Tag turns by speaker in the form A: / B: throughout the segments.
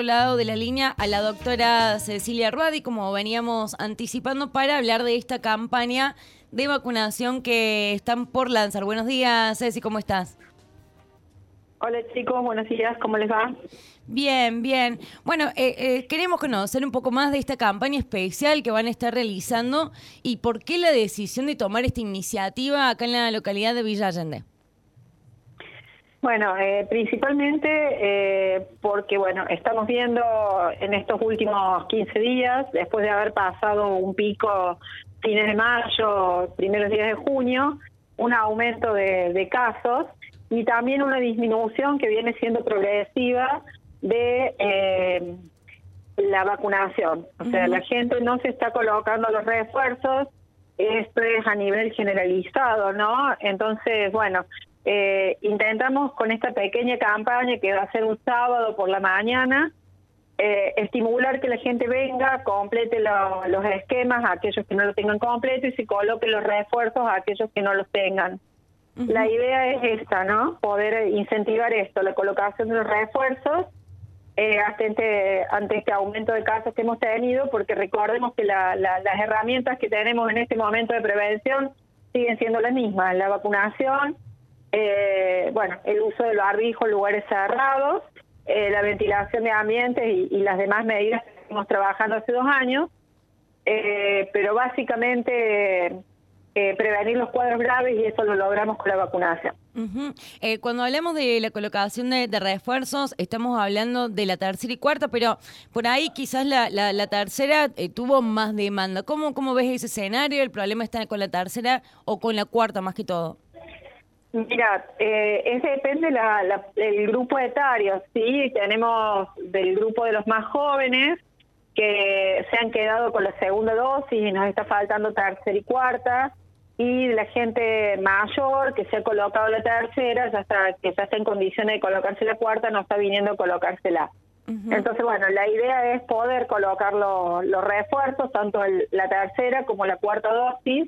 A: otro lado de la línea a la doctora Cecilia Ruadi, como veníamos anticipando, para hablar de esta campaña de vacunación que están por lanzar. Buenos días, Ceci, ¿cómo estás?
B: Hola chicos, buenos días, ¿cómo les va?
A: Bien, bien. Bueno, queremos conocer un poco más de esta campaña especial que van a estar realizando y por qué la decisión de tomar esta iniciativa acá en la localidad de Villa Allende.
B: Bueno, principalmente porque, bueno, estamos viendo en estos últimos 15 días, después de haber pasado un pico fines de mayo, primeros días de junio, un aumento de casos y también una disminución que viene siendo progresiva de la vacunación. O sea, la gente no se está colocando los refuerzos, esto es a nivel generalizado, ¿no? Entonces, bueno, intentamos con esta pequeña campaña que va a ser un sábado por la mañana, estimular que la gente venga, complete los esquemas a aquellos que no lo tengan completo y se coloque los refuerzos a aquellos que no los tengan. La idea es esta, ¿no? Poder incentivar esto, la colocación de los refuerzos ante este aumento de casos que hemos tenido, porque recordemos que las herramientas que tenemos en este momento de prevención siguen siendo las mismas, la vacunación, bueno, el uso del barbijo en lugares cerrados, la ventilación de ambientes y las demás medidas que estamos trabajando hace 2 años, pero básicamente prevenir los cuadros graves y eso lo logramos con la vacunación.
A: Cuando hablamos de la colocación de refuerzos, estamos hablando de la tercera y cuarta, pero por ahí quizás la tercera tuvo más demanda. ¿Cómo ves ese escenario? ¿El problema está con la tercera o con la cuarta más que todo?
B: Mira, depende del grupo etario, ¿sí? Tenemos del grupo de los más jóvenes que se han quedado con la segunda dosis y nos está faltando tercera y cuarta, y la gente mayor que se ha colocado la tercera, que ya está en condiciones de colocarse la cuarta, no está viniendo a colocársela. Entonces, bueno, la idea es poder colocar los refuerzos, tanto la tercera como la cuarta dosis,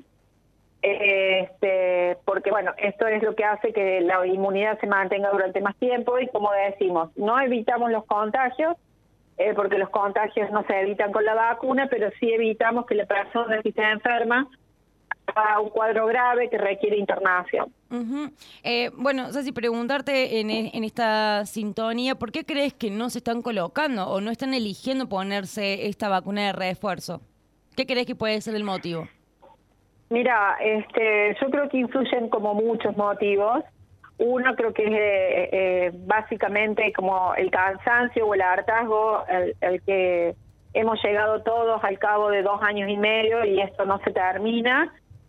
B: porque bueno, esto es lo que hace que la inmunidad se mantenga durante más tiempo y, como decimos, no evitamos los contagios, porque los contagios no se evitan con la vacuna, pero sí evitamos que la persona, si se enferma, haga un cuadro grave que requiere internación.
A: Bueno, Ceci, preguntarte en esta sintonía, ¿por qué crees que no se están colocando o no están eligiendo ponerse esta vacuna de refuerzo? ¿Qué crees que puede ser el motivo?
B: Mira, yo creo que influyen como muchos motivos. Uno creo que es básicamente como el cansancio o el hartazgo, el que hemos llegado todos al cabo de 2 años y medio y esto no se termina.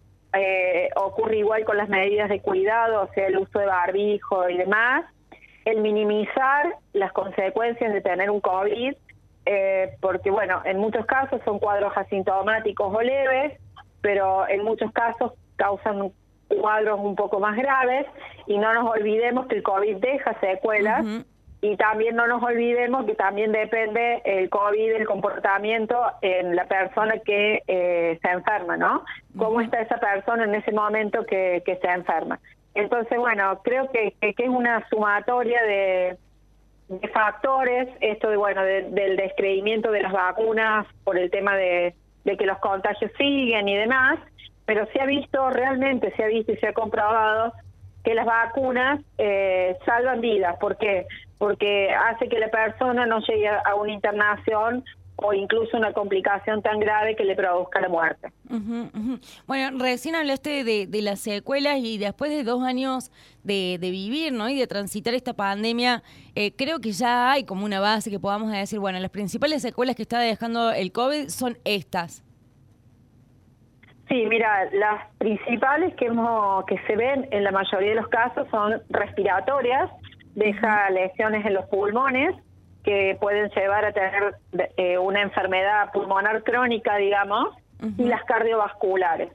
B: Ocurre igual con las medidas de cuidado, o sea, el uso de barbijo y demás. El minimizar las consecuencias de tener un COVID, porque bueno, en muchos casos son cuadros asintomáticos o leves, pero en muchos casos causan cuadros un poco más graves, y no nos olvidemos que el COVID deja secuelas, y también no nos olvidemos que también depende el COVID del comportamiento en la persona que se enferma, ¿no? ¿Cómo está esa persona en ese momento que se enferma? Entonces, bueno, creo que es una sumatoria de factores, esto de bueno del descreimiento de las vacunas por el tema de que los contagios siguen y demás, pero realmente se ha visto y se ha comprobado que las vacunas salvan vidas. ¿Por qué? Porque hace que la persona no llegue a una internación o incluso una complicación tan grave que le produzca la muerte.
A: Bueno, recién hablaste de las secuelas y después de 2 años de vivir, ¿no? Y de transitar esta pandemia, creo que ya hay como una base que podamos decir, bueno, las principales secuelas que está dejando el COVID son estas.
B: Sí, mira, las principales que se ven en la mayoría de los casos son respiratorias, deja lesiones en los pulmones que pueden llevar a tener una enfermedad pulmonar crónica, digamos, y las cardiovasculares.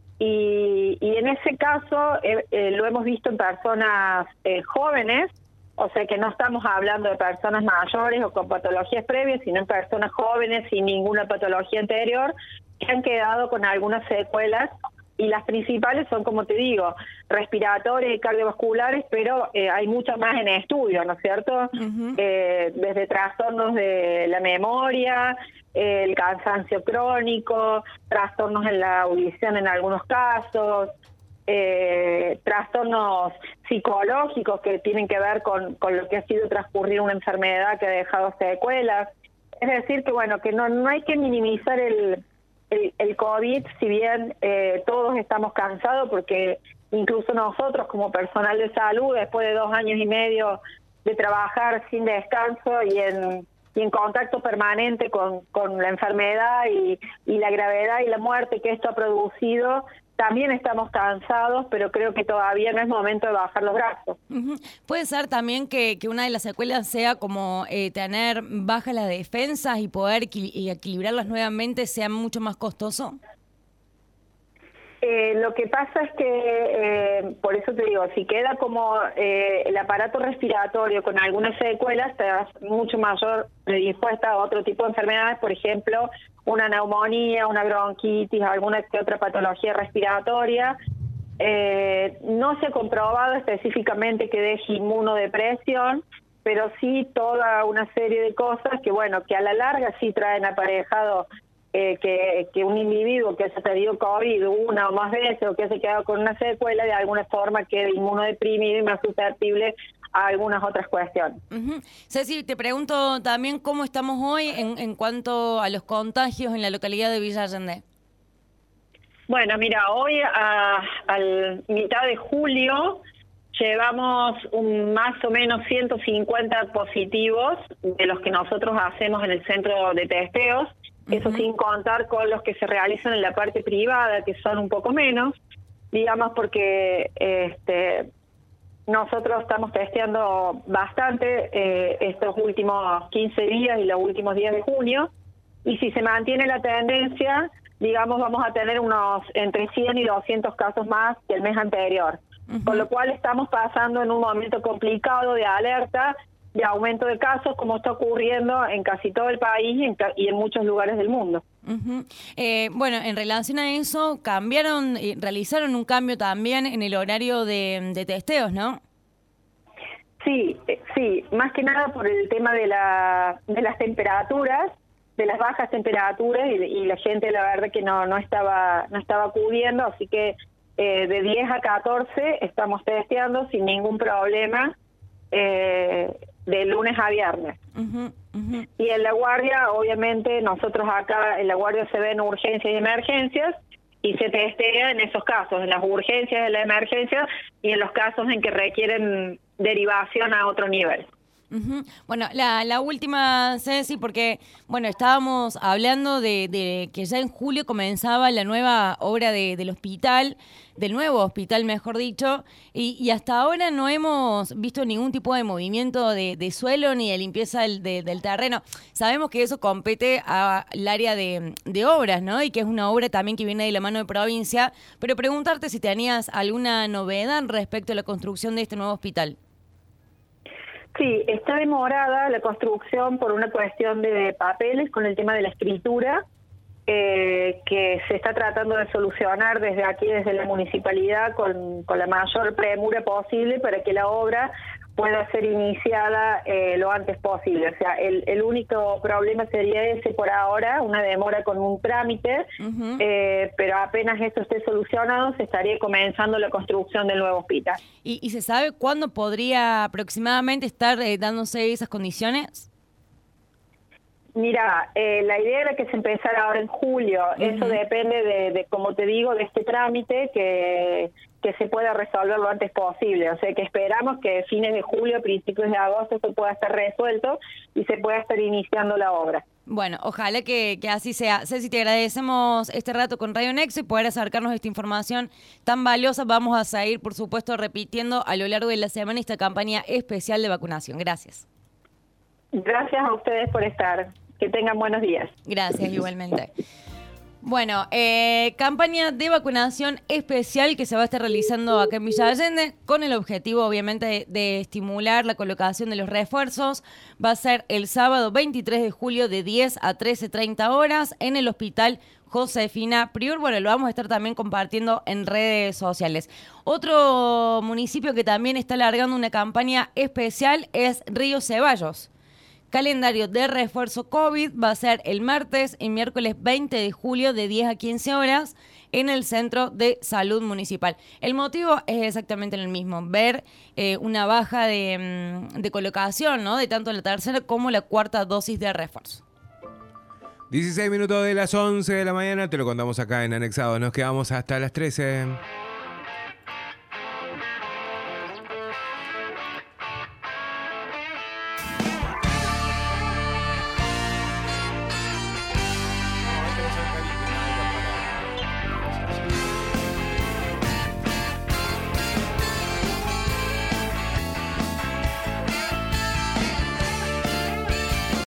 B: Y en ese caso lo hemos visto en personas jóvenes, o sea que no estamos hablando de personas mayores o con patologías previas, sino en personas jóvenes sin ninguna patología anterior, que han quedado con algunas secuelas y las principales son, como te digo, respiratorias y cardiovasculares, pero hay muchas más en estudio, ¿no es cierto? Desde trastornos de la memoria, el cansancio crónico, trastornos en la audición en algunos casos, trastornos psicológicos que tienen que ver con lo que ha sido transcurrir una enfermedad que ha dejado secuelas. Es decir, que bueno, que no hay que minimizar el COVID, si bien todos estamos cansados, porque incluso nosotros como personal de salud, después de 2 años y medio de trabajar sin descanso y en contacto permanente con la enfermedad y la gravedad y la muerte que esto ha producido, también estamos cansados, pero creo que todavía no es momento de bajar los brazos.
A: Puede ser también que una de las secuelas sea como tener bajas las defensas y poder equilibrarlas nuevamente sea mucho más costoso.
B: Lo que pasa es que, por eso te digo, si queda como el aparato respiratorio con algunas secuelas, te das mucho mayor predispuesta a otro tipo de enfermedades, por ejemplo, una neumonía, una bronquitis, alguna que otra patología respiratoria. No se ha comprobado específicamente que deje inmunodepresión, pero sí toda una serie de cosas que, bueno, que a la larga sí traen aparejado que un individuo que haya tenido COVID una o más veces o que haya quedado con una secuela de alguna forma quede inmunodeprimido y más susceptible a algunas otras cuestiones.
A: Ceci, te pregunto también cómo estamos hoy en cuanto a los contagios en la localidad de Villa Allende.
B: Bueno, mira, hoy al mitad de julio llevamos más o menos 150 positivos de los que nosotros hacemos en el centro de testeos. Eso sin contar con los que se realizan en la parte privada, que son un poco menos, digamos, porque nosotros estamos testeando bastante estos últimos 15 días y los últimos días de junio, y si se mantiene la tendencia, digamos, vamos a tener unos entre 100 y 200 casos más que el mes anterior, con lo cual estamos pasando en un momento complicado de alerta, de aumento de casos, como está ocurriendo en casi todo el país y en muchos lugares del mundo.
A: Bueno, en relación a eso, realizaron un cambio también en el horario de testeos, ¿no?
B: Sí, más que nada por el tema de las temperaturas, de las bajas temperaturas, y la gente la verdad que no estaba acudiendo, así que de 10 a 14 estamos testeando sin ningún problema, de lunes a viernes. Y en la guardia, obviamente, nosotros acá en la guardia se ven urgencias y emergencias y se testea en esos casos, en las urgencias, en la emergencia y en los casos en que requieren derivación a otro nivel.
A: Bueno, la última, Ceci, porque bueno, estábamos hablando de que ya en julio comenzaba la nueva obra del hospital, del nuevo hospital, mejor dicho, y hasta ahora no hemos visto ningún tipo de movimiento de suelo ni de limpieza del terreno. Sabemos que eso compete al área de obras, ¿no? Y que es una obra también que viene de la mano de provincia, pero preguntarte si tenías alguna novedad respecto a la construcción de este nuevo hospital.
B: Sí, está demorada la construcción por una cuestión de papeles con el tema de la escritura, que se está tratando de solucionar desde aquí, desde la municipalidad, con la mayor premura posible para que la obra pueda ser iniciada lo antes posible. O sea, el único problema sería ese por ahora, una demora con un trámite, pero apenas esto esté solucionado, se estaría comenzando la construcción del nuevo hospital.
A: ¿Y se sabe cuándo podría aproximadamente estar dándose esas condiciones?
B: Mira, la idea era que se empezara ahora en julio. Eso depende de, como te digo, de este trámite que se pueda resolver lo antes posible. O sea, que esperamos que fines de julio, principios de agosto, se pueda estar resuelto y se pueda estar iniciando la obra.
A: Bueno, ojalá que así sea. Ceci, te agradecemos este rato con Radio Nexo y poder acercarnos a esta información tan valiosa. Vamos a seguir, por supuesto, repitiendo a lo largo de la semana esta campaña especial de vacunación. Gracias.
B: Gracias a ustedes por estar. Que tengan buenos días.
A: Gracias, igualmente. Bueno, campaña de vacunación especial que se va a estar realizando acá en Villa Allende con el objetivo, obviamente, de estimular la colocación de los refuerzos. Va a ser el sábado 23 de julio de 10 a 13:30 horas en el Hospital Josefina Prior. Bueno, lo vamos a estar también compartiendo en redes sociales. Otro municipio que también está largando una campaña especial es Río Ceballos. Calendario de refuerzo COVID va a ser el martes y miércoles 20 de julio de 10 a 15 horas en el Centro de Salud Municipal. El motivo es exactamente el mismo, ver una baja de colocación, ¿no? De tanto la tercera como la cuarta dosis de refuerzo.
C: 16 minutos de las 11 de la mañana, te lo contamos acá en Anexado. Nos quedamos hasta las 13.